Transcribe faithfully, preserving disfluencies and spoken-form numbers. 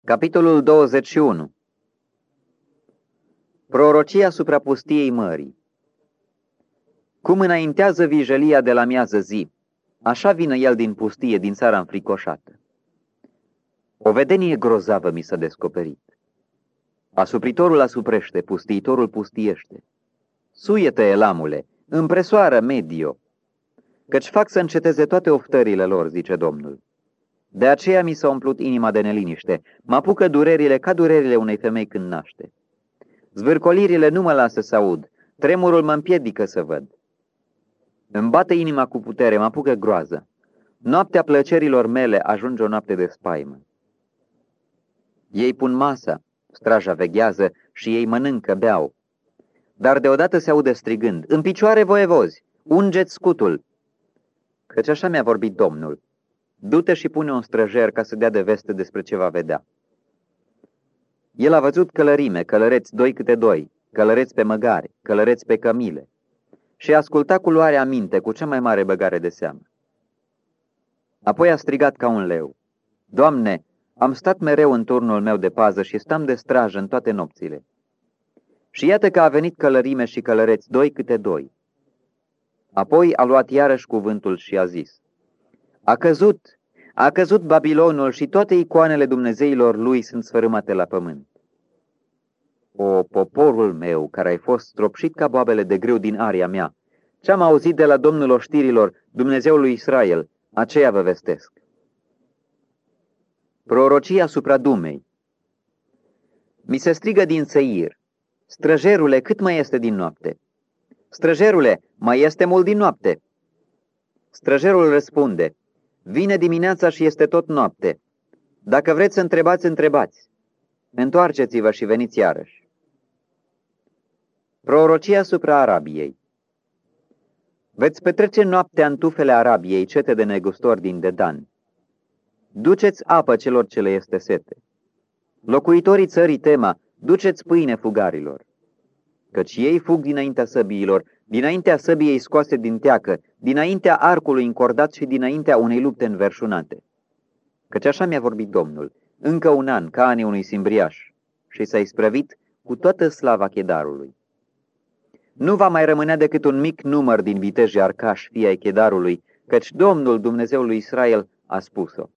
Capitolul douăzeci și unu. Prorocia asupra pustiei mării. Cum înaintează vijelia de la miază zi, așa vine el din pustie, din țara înfricoșată. O vedenie grozavă mi s-a descoperit. Asupritorul asuprește, pustiitorul pustiește. Suiete, Elamule, împresoară, Medio, căci fac să înceteze toate oftările lor, zice Domnul. De aceea mi s-a umplut inima de neliniște, mă apucă durerile ca durerile unei femei când naște. Zvârcolirile nu mă lasă să aud, tremurul mă împiedică să văd. Îmi bate inima cu putere, mă apucă groază. Noaptea plăcerilor mele ajunge o noapte de spaimă. Ei pun masa, straja veghează și ei mănâncă, beau. Dar deodată se aude strigând, în picioare, voievozi, ungeți scutul! Căci așa mi-a vorbit Domnul. Du-te și pune un străjer ca să dea de veste despre ce va vedea. El a văzut călărime, călăreți doi câte doi, călăreți pe măgari, călăreți pe cămile, și a ascultat cu luare aminte, cu cea mai mare băgare de seamă. Apoi a strigat ca un leu, Doamne, am stat mereu în turnul meu de pază și stam de strajă în toate nopțile. Și iată că a venit călărime și călăreți doi câte doi. Apoi a luat iarăși cuvântul și a zis, A căzut, a căzut Babilonul și toate icoanele dumnezeilor lui sunt sfărâmate la pământ. O, poporul meu, care ai fost stropșit ca boabele de grâu din aria mea, ce-am auzit de la Domnul oștirilor, Dumnezeul lui Israel, aceea vă vestesc. Prorocia asupra Dumei. Mi se strigă din Seir, străjerule, cât mai este din noapte? Străjerule, mai este mult din noapte? Străjerul răspunde, vine dimineața și este tot noapte. Dacă vreți să întrebați, întrebați. Întoarceți-vă și veniți iarăși. Prorocia asupra Arabiei. Veți petrece noaptea în tufele Arabiei, cete de negustori din Dedan. Duceți apă celor ce le este sete. Locuitorii țării Tema, duceți pâine fugarilor. Căci ei fug dinaintea săbiilor, dinaintea săbiei scoase din teacă, dinaintea arcului încordat și dinaintea unei lupte înverșunate. Căci așa mi-a vorbit Domnul, încă un an, ca anii unui simbriaș, și s-a isprăvit cu toată slava Chedarului. Nu va mai rămânea decât un mic număr din vitejii arcași, fii ai Chedarului, căci Domnul, Dumnezeul lui Israel, a spus-o.